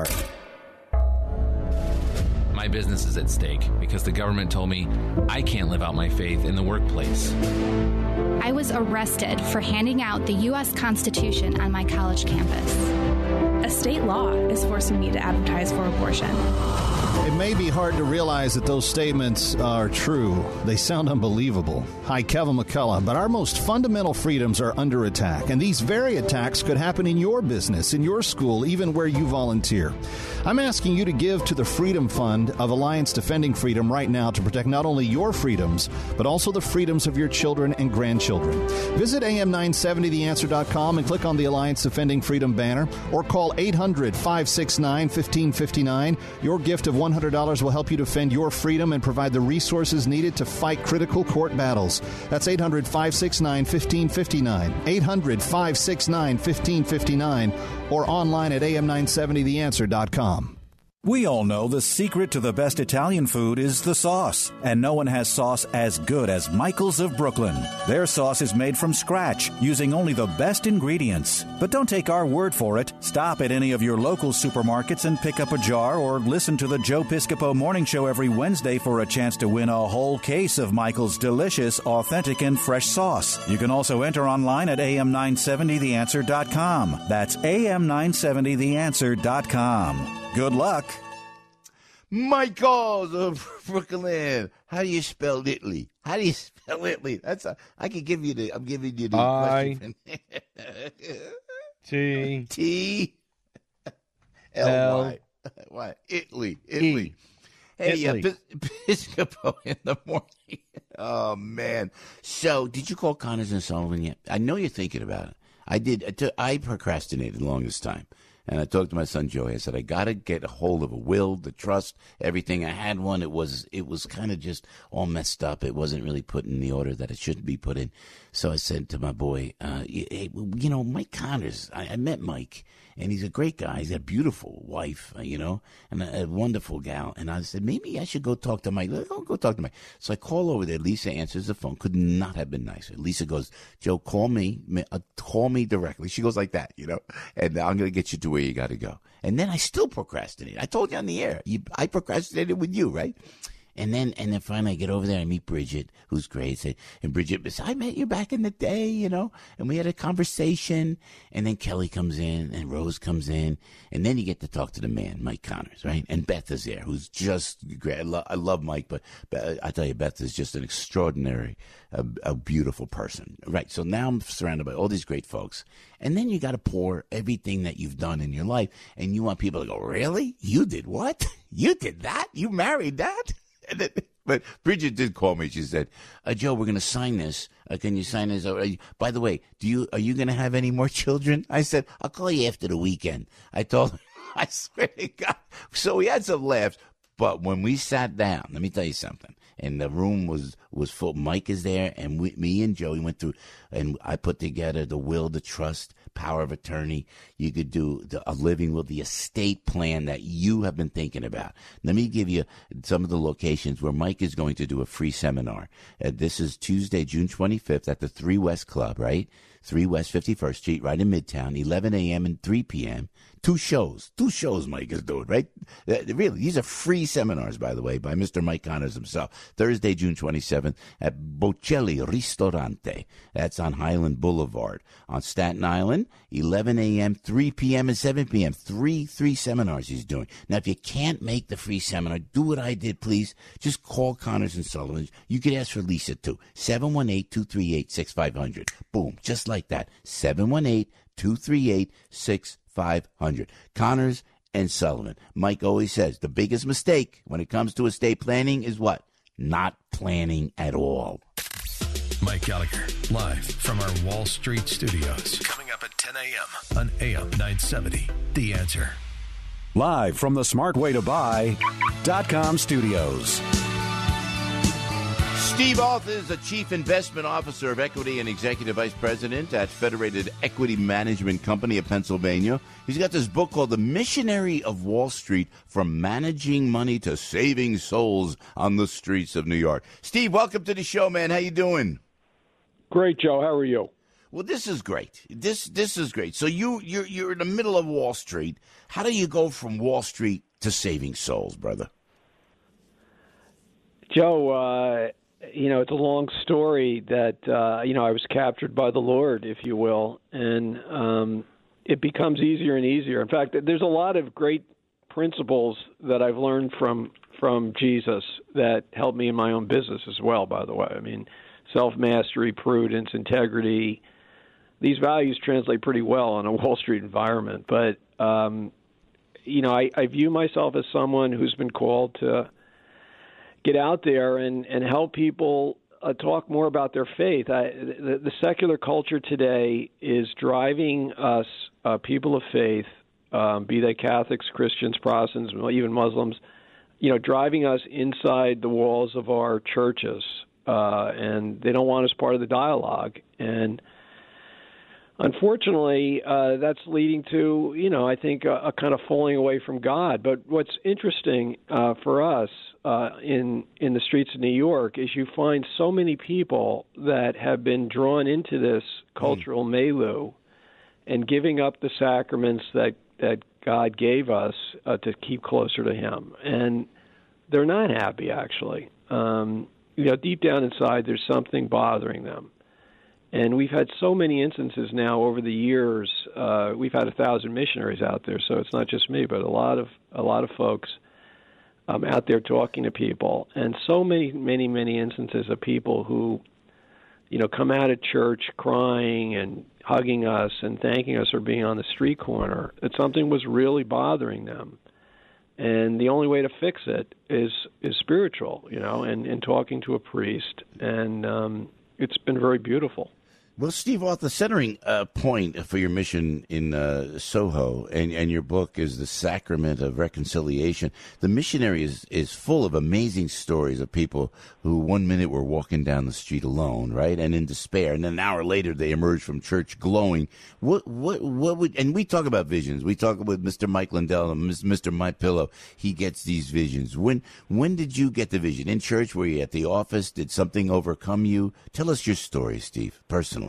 My business is at stake because the government told me I can't live out my faith in the workplace. I was arrested for handing out the U.S. Constitution on my college campus. A state law is forcing me to advertise for abortion. It may be hard to realize that those statements are true. They sound unbelievable. Hi, Kevin McCullough. But our most fundamental freedoms are under attack, and these very attacks could happen in your business, in your school, even where you volunteer. I'm asking you to give to the Freedom Fund of Alliance Defending Freedom right now to protect not only your freedoms, but also the freedoms of your children and grandchildren. Visit am970theanswer.com and click on the Alliance Defending Freedom banner, or call 800-569-1559. Your gift of $100 will help you defend your freedom and provide the resources needed to fight critical court battles. That's 800-569-1559. 800-569-1559 or online at am970theanswer.com. We all know the secret to the best Italian food is the sauce, and no one has sauce as good as Michael's of Brooklyn. Their sauce is made from scratch, using only the best ingredients. But don't take our word for it. Stop at any of your local supermarkets and pick up a jar, or listen to the Joe Piscopo Morning Show every Wednesday for a chance to win a whole case of Michael's delicious, authentic, and fresh sauce. You can also enter online at am970theanswer.com. That's am970theanswer.com. Good luck. Michael's of Brooklyn. How do you spell Italy? How do you spell Italy? I can give you the. I'm giving you the question. T L Y. Why? Italy. Hey, Piscopo in the morning. Oh man. So, did you call Connors and Sullivan yet? I know you're thinking about it. I did. I procrastinated the longest time. And I talked to my son Joey. I said, I got to get a hold of a will, the trust, everything. I had one. It was kind of just all messed up. It wasn't really put in the order that it should be put in. So I said to my boy, hey, Mike Connors, I met Mike, and he's a great guy. He's got a beautiful wife, and a wonderful gal. And I said, maybe I should go talk to Mike. Go talk to Mike. So I call over there. Lisa answers the phone. Could not have been nicer. Lisa goes, Joe, call me directly. She goes like that, and I'm going to get you to where you got to go. And then I still procrastinate. I told you on the air. I procrastinated with you, right? And then finally I get over there. I meet Bridget, who's great. And Bridget says, I met you back in the day, and we had a conversation. And then Kelly comes in and Rose comes in. And then you get to talk to the man, Mike Connors, right? And Beth is there, who's just great. I love Mike, but I tell you, Beth is just an extraordinary, a beautiful person, right? So now I'm surrounded by all these great folks. And then you got to pour everything that you've done in your life. And you want people to go, really? You did what? You did that? You married that? But Bridget did call me. She said, Joe, we're going to sign this. Can you sign this? By the way, are you going to have any more children? I said, I'll call you after the weekend. I told her, I swear to God. So we had some laughs. But when we sat down, let me tell you something. And the room was full. Mike is there, and me and Joey went through, and I put together the will, the trust, power of attorney. You could do a living will, the estate plan that you have been thinking about. Let me give you some of the locations where Mike is going to do a free seminar. This is Tuesday, June 25th at the 3 West Club, right? 3 West 51st Street, right in Midtown, 11 a.m. and 3 p.m. Two shows Mike is doing, right? Really, these are free seminars, by the way, by Mr. Mike Connors himself. Thursday, June 27th at Bocelli Ristorante. That's on Highland Boulevard. On Staten Island, 11 a.m., 3 p.m., and 7 p.m. Three seminars he's doing. Now, if you can't make the free seminar, do what I did, please. Just call Connors and Sullivan. You could ask for Lisa, too. 718-238-6500. Boom, just like that. 718-238-6500. Connors and Sullivan. Mike always says the biggest mistake when it comes to estate planning is what? Not planning at all. Mike Gallagher, live from our Wall Street studios. Coming up at 10 a.m. on AM 970. The Answer. Live from the smartwaytobuy.com studios. Steve Alth is the Chief Investment Officer of Equity and Executive Vice President at Federated Equity Management Company of Pennsylvania. He's got this book called The Missionary of Wall Street, From Managing Money to Saving Souls on the Streets of New York. Steve, welcome to the show, man. How you doing? Great, Joe. How are you? Well, this is great. This is great. So you're in the middle of Wall Street. How do you go from Wall Street to saving souls, brother? Joe, it's a long story that, I was captured by the Lord, if you will, and it becomes easier and easier. In fact, there's a lot of great principles that I've learned from Jesus that help me in my own business as well, by the way. I mean, self-mastery, prudence, integrity, these values translate pretty well in a Wall Street environment. But, I view myself as someone who's been called to get out there and help people talk more about their faith. The secular culture today is driving us, people of faith, be they Catholics, Christians, Protestants, even Muslims, driving us inside the walls of our churches, and they don't want us part of the dialogue. And unfortunately, that's leading to, I think, a kind of falling away from God. But what's interesting for us in the streets of New York is you find so many people that have been drawn into this cultural milieu and giving up the sacraments that God gave us to keep closer to Him. And they're not happy, actually. Deep down inside, there's something bothering them. And we've had so many instances now over the years. We've had 1,000 missionaries out there, so it's not just me, but a lot of folks out there talking to people, and so many instances of people who, come out of church crying and hugging us and thanking us for being on the street corner. That something was really bothering them, and the only way to fix it is spiritual, and talking to a priest, and it's been very beautiful. Well, Steve Roth, the centering point for your mission in Soho and your book is the Sacrament of Reconciliation. The missionary is full of amazing stories of people who 1 minute were walking down the street alone, right, and in despair, and then an hour later they emerged from church glowing. What would, and we talk about visions. We talk with Mr. Mike Lindell and Mr. My Pillow. He gets these visions. When did you get the vision? In church? Were you at the office? Did something overcome you? Tell us your story, Steve, personally.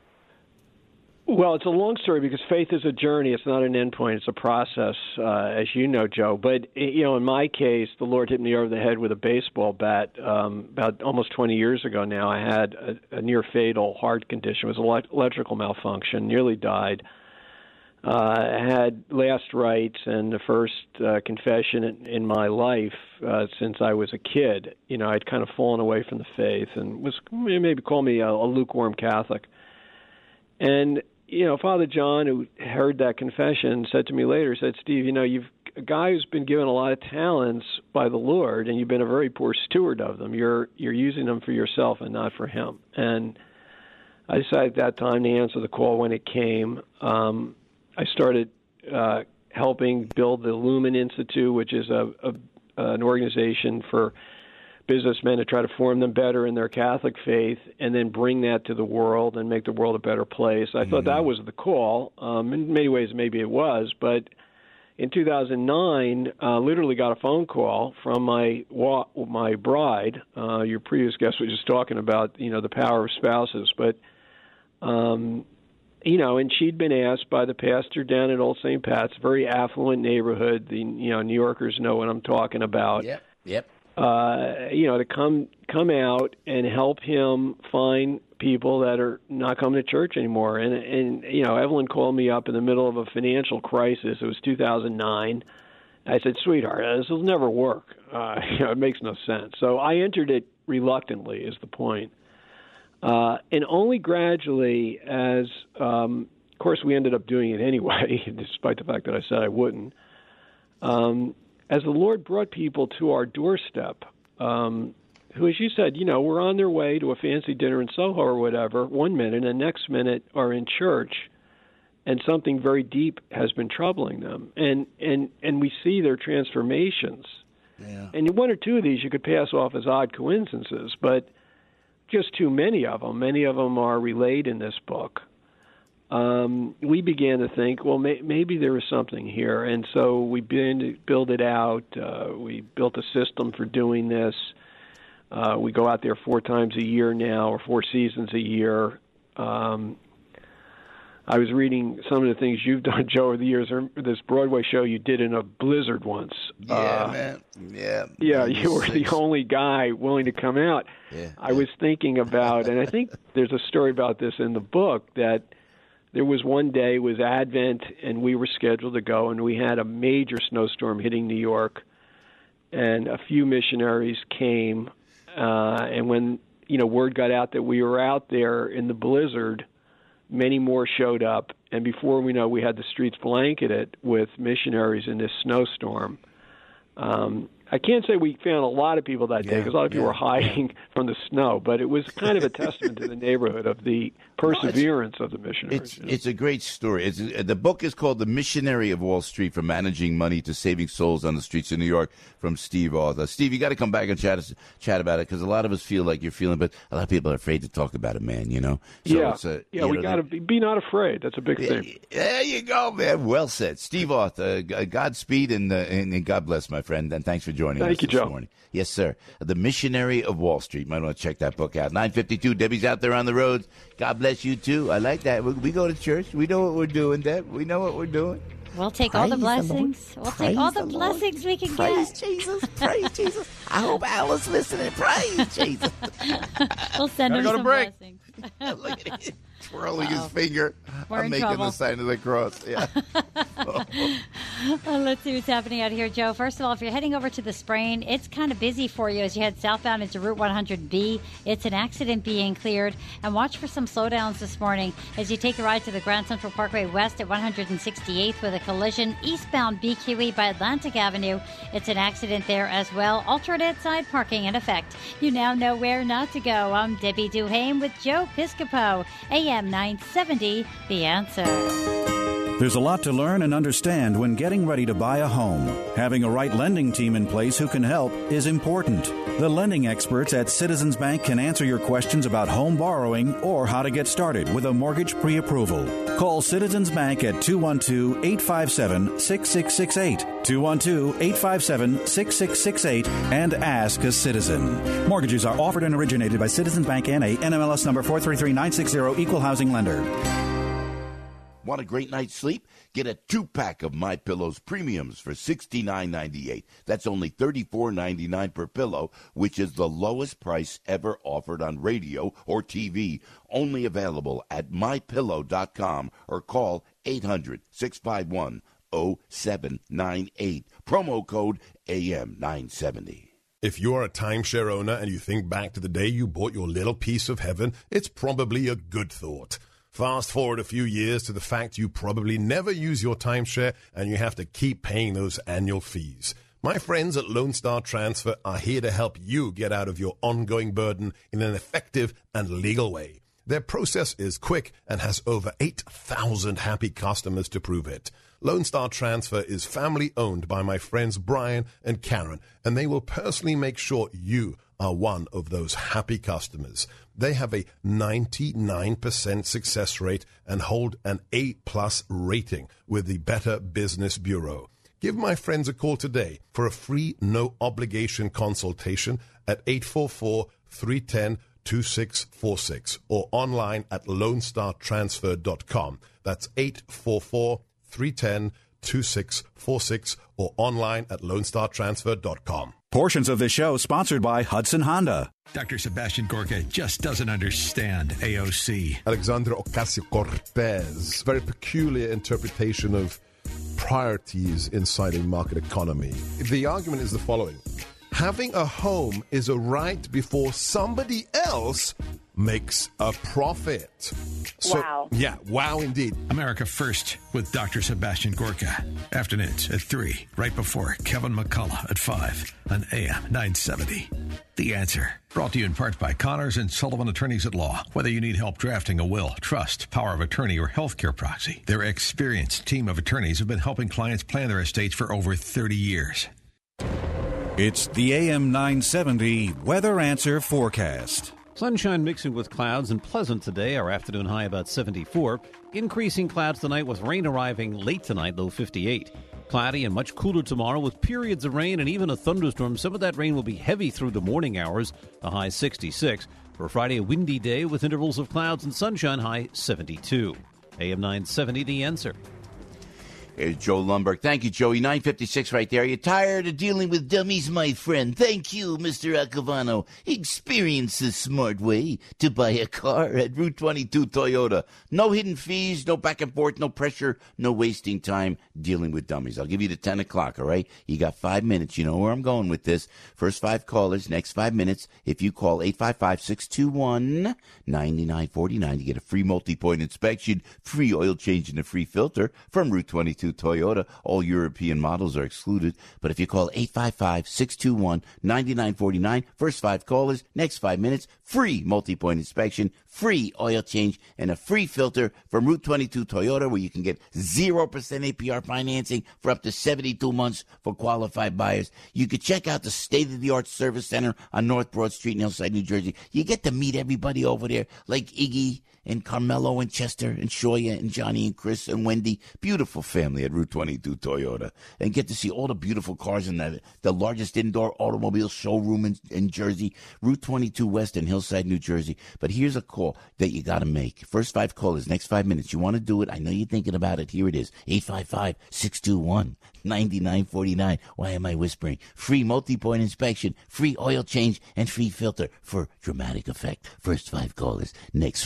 Well, it's a long story because faith is a journey. It's not an endpoint. It's a process, as you know, Joe. But, in my case, the Lord hit me over the head with a baseball bat about almost 20 years ago now. I had a near-fatal heart condition. It was electrical malfunction, nearly died. I had last rites and the first confession in my life since I was a kid. I'd kind of fallen away from the faith and was maybe call me a lukewarm Catholic. And Father John, who heard that confession, said to me later, said, Steve, you've a guy who's been given a lot of talents by the Lord, and you've been a very poor steward of them. You're using them for yourself and not for Him. And I decided at that time to answer the call when it came. I started helping build the Lumen Institute, which is an organization for businessmen to try to form them better in their Catholic faith and then bring that to the world and make the world a better place. I thought that was the call. In many ways, maybe it was. But in 2009, literally got a phone call from my bride. Your previous guest was just talking about, the power of spouses. But, and she'd been asked by the pastor down at Old St. Pat's, very affluent neighborhood. New Yorkers know what I'm talking about. Yep. To come out and help him find people that are not coming to church anymore. And Evelyn called me up in the middle of a financial crisis. It was 2009. I said, sweetheart, this will never work. It makes no sense. So I entered it reluctantly is the point. And only gradually as, of course, we ended up doing it anyway, despite the fact that I said I wouldn't. As the Lord brought people to our doorstep, who, as you said, were on their way to a fancy dinner in Soho or whatever, 1 minute, and the next minute are in church, and something very deep has been troubling them. And we see their transformations. Yeah. And one or two of these you could pass off as odd coincidences, but just too many of them. Many of them are relayed in this book. We began to think, well, maybe there was something here. And so we began to build it out. We built a system for doing this. We go out there 4 times a year now, or 4 seasons a year. I was reading some of the things you've done, Joe, over the years. This Broadway show you did in a blizzard once. Yeah, man. Yeah. Yeah, you were the only guy willing to come out. Yeah. I was thinking about, and I think there's a story about this in the book, that there was one day, it was Advent, and we were scheduled to go, and we had a major snowstorm hitting New York, and a few missionaries came, and when word got out that we were out there in the blizzard, many more showed up, and before we know, we had the streets blanketed with missionaries in this snowstorm. I can't say we found a lot of people that day because a lot of people were hiding from the snow, but it was kind of a testament to the neighborhood of the perseverance of the missionaries. It's a great story. The book is called The Missionary of Wall Street, From Managing Money to Saving Souls on the Streets of New York, from Steve Roth. Steve, you got to come back and chat about it because a lot of us feel like you're feeling, but a lot of people are afraid to talk about it, man, So we got to be not afraid. That's a big thing. There you go, man. Well said. Steve Roth, Godspeed and God bless, my friend, and thanks for joining us this morning. Yes, sir. The Missionary of Wall Street. Might want to check that book out. 9:52. Debbie's out there on the roads. God bless you, too. I like that. We go to church. We know what we're doing, Deb. We know what we're doing. We'll take all the blessings. We'll take all the blessings we can Praise get. Jesus. Praise Jesus. I hope Alice listening. Praise Jesus. We'll send her some blessings. Look at him twirling his finger. We're I'm in making trouble. the sign of the cross. Yeah. Let's see what's happening out here, Joe. First of all, if you're heading over to the Sprain, it's kind of busy for you as you head southbound into Route 100B. It's an accident being cleared. And watch for some slowdowns this morning as you take a ride to the Grand Central Parkway West at 168th with a collision eastbound BQE by Atlantic Avenue. It's an accident there as well. Alternate side parking in effect. You now know where not to go. I'm Debbie Duhame with Joe Piscopo, AM 970, The Answer. There's a lot to learn and understand when getting ready to buy a home. Having a right lending team in place who can help is important. The lending experts at Citizens Bank can answer your questions about home borrowing or how to get started with a mortgage pre-approval. Call Citizens Bank at 212-857-6668, 212-857-6668, and ask a citizen. Mortgages are offered and originated by Citizens Bank N.A., NMLS number 433960, Equal Housing Lender. Want a great night's sleep? Get a 2-pack of MyPillow's premiums for $69.98. That's only $34.99 per pillow, which is the lowest price ever offered on radio or TV. Only available at MyPillow.com or call 800-651-0798. Promo code AM970. If you're a timeshare owner and you think back to the day you bought your little piece of heaven, it's probably a good thought. Fast forward a few years to the fact you probably never use your timeshare and you have to keep paying those annual fees. My friends at Lone Star Transfer are here to help you get out of your ongoing burden in an effective and legal way. Their process is quick and has over 8,000 happy customers to prove it. Lone Star Transfer is family-owned by my friends Brian and Karen, and they will personally make sure you are one of those happy customers. They have a 99% success rate and hold an A+ rating with the Better Business Bureau. Give my friends a call today for a free, no-obligation consultation at 844-310-2646 or online at LoneStarTransfer.com. That's 844-310-2646 or online at LoneStarTransfer.com. Portions of this show sponsored by Hudson Honda. Dr. Sebastian Gorka just doesn't understand AOC. Alexandria Ocasio-Cortez, very peculiar interpretation of priorities inside a market economy. The argument is the following. Having a home is a right before somebody else makes a profit. So, wow. Yeah, wow indeed. America First with Dr. Sebastian Gorka. Afternoons at 3, right before Kevin McCullough at 5 on AM 970. The Answer. Brought to you in part by Connors and Sullivan Attorneys at Law. Whether you need help drafting a will, trust, power of attorney, or healthcare proxy, their experienced team of attorneys have been helping clients plan their estates for over 30 years. It's the AM 970 Weather Answer Forecast. Sunshine mixing with clouds and pleasant today. Our afternoon high about 74. Increasing clouds tonight with rain arriving late tonight, low 58. Cloudy and much cooler tomorrow with periods of rain and even a thunderstorm. Some of that rain will be heavy through the morning hours, a high 66. For Friday, a windy day with intervals of clouds and sunshine, high 72. AM 970, The Answer. Here's Joe Lundberg. Thank you, Joey. 9:56 right there. You're tired of dealing with dummies, my friend? Thank you, Mr. Acavano. Experience the smart way to buy a car at Route 22 Toyota. No hidden fees, no back and forth, no pressure, no wasting time dealing with dummies. I'll give you the 10 o'clock, all right? You got 5 minutes. You know where I'm going with this. First 5 callers, next 5 minutes. If you call 855-621-9949, you get a free multi-point inspection, free oil change, and a free filter from Route 22 Toyota. All European models are excluded. But if you call 855-621-9949, first 5 callers, next 5 minutes, free multi-point inspection, free oil change, and a free filter from Route 22 Toyota, where you can get 0% APR financing for up to 72 months for qualified buyers. You could check out the state-of-the-art service center on North Broad Street in Hillside, New Jersey. You get to meet everybody over there, like Iggy and Carmelo and Chester and Shoya and Johnny and Chris and Wendy. Beautiful family at Route 22 Toyota. And get to see all the beautiful cars in the largest indoor automobile showroom in Jersey, Route 22 West in Hillside, New Jersey. But here's a call that you got to make. First 5 callers, next 5 minutes. You want to do it? I know you're thinking about it. Here it is. 855-621-9949. Why am I whispering? Free multi-point inspection, free oil change, and free filter for dramatic effect. First 5 callers, next 5 minutes.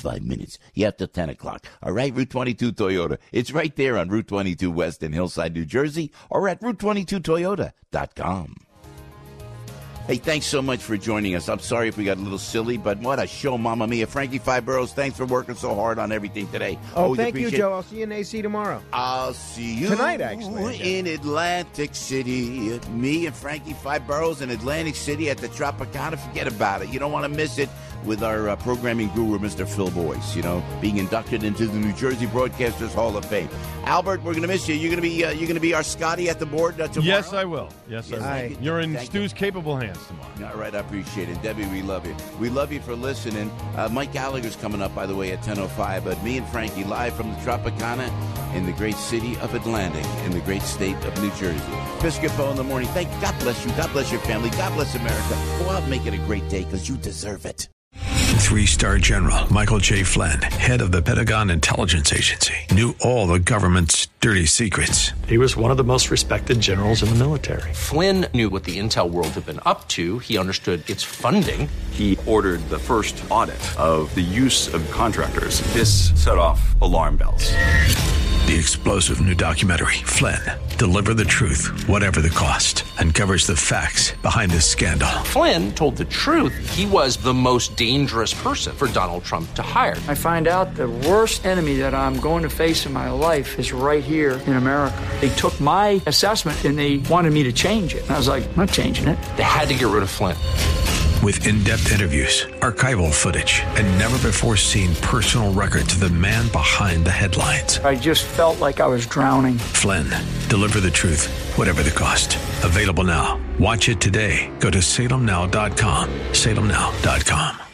tickets. You have till 10 o'clock. All right, Route 22 Toyota. It's right there on Route 22 West in Hillside, New Jersey, or at Route22Toyota.com. Hey, thanks so much for joining us. I'm sorry if we got a little silly, but what a show, Mamma Mia. Frankie Five Boroughs, thanks for working so hard on everything today. Oh, thank you, Joe. I'll see you in AC tomorrow. I'll see you tonight, actually. In Atlantic City. Me and Frankie Five Boroughs in Atlantic City at the Tropicana. Forget about it. You don't want to miss it with our programming guru, Mr. Phil Boyce, being inducted into the New Jersey Broadcasters Hall of Fame. Albert, we're going to miss you. You're going to be our Scotty at the board tomorrow? Yes, I will. Yes, I will. You're in Stu's capable hands tomorrow. All right, I appreciate it. Debbie, we love you. We love you for listening. Mike Gallagher's coming up, by the way, at 10:05. But me and Frankie live from the Tropicana in the great city of Atlantic in the great state of New Jersey. Piscopo in the morning. God bless you. God bless your family. God bless America. Go out and make it a great day because you deserve it. 3-star General Michael J. Flynn, head of the Pentagon Intelligence Agency, knew all the government's dirty secrets. He was one of the most respected generals in the military. Flynn knew what the intel world had been up to. He understood its funding. He ordered the first audit of the use of contractors. This set off alarm bells. The explosive new documentary, Flynn, Deliver the Truth, Whatever the Cost, uncovers the facts behind this scandal. Flynn told the truth. He was the most dangerous person for Donald Trump to hire. I find out the worst enemy that I'm going to face in my life is right here in America. They took my assessment and they wanted me to change it. And I was like, I'm not changing it. They had to get rid of Flynn. With in-depth interviews, archival footage, and never-before-seen personal records of the man behind the headlines. I just felt like I was drowning. Flynn, Deliver the Truth, Whatever the Cost. Available now. Watch it today. Go to salemnow.com. salemnow.com.